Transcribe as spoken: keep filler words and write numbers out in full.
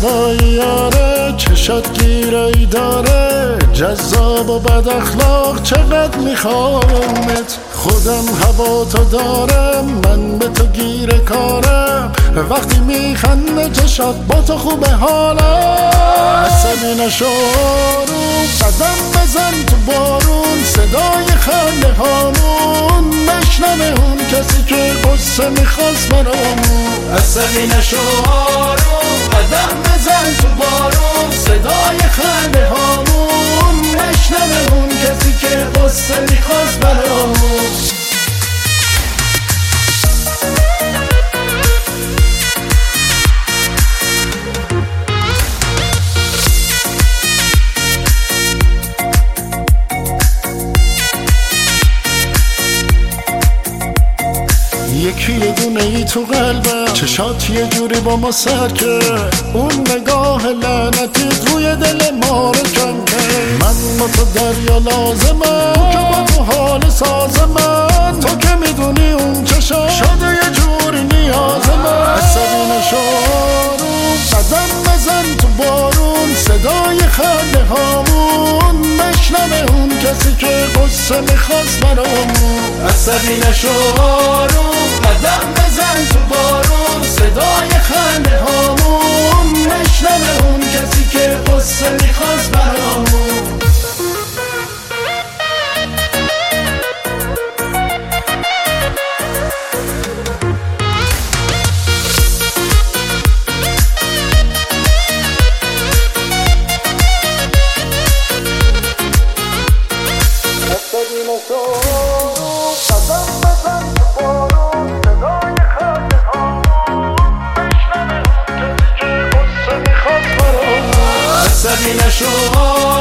هوایی یاره چشات گیرایی داره جذاب و بد اخلاق چقدر میخوامت خودم هوا تو دارم من به تو گیر کارم وقتی میخنده چشات با تو خوبه حالم عصبی نشو آروم قدم بزن تو بارون صدای خنده هامون بشنوه اون کسی که قصه میخواست برامون عصبی نشو آروم قدم بزن تو بارون صدای خنده هامون بشنوه اون کسی که قصه میخواست برامون یکی یه دونه ای تو قلبم چشات یه جوری با ما سر که اون نگاه لعنتیت روی دل ما رو کن که من با تو دریا لازمم تو که با تو حال ساز من تو که میدونی اون چشات شده یه جوری نیاز من عصبی نشو آروم قدم بزن تو بارون صدای خنده هامون بشنوه اون کسی که قصه میخواست برامون عصبی نشو آروم قدم بزن تو بارون صدای خنده هامون بشنوه اون کسی که قصه میخواست برامون عصبی نشو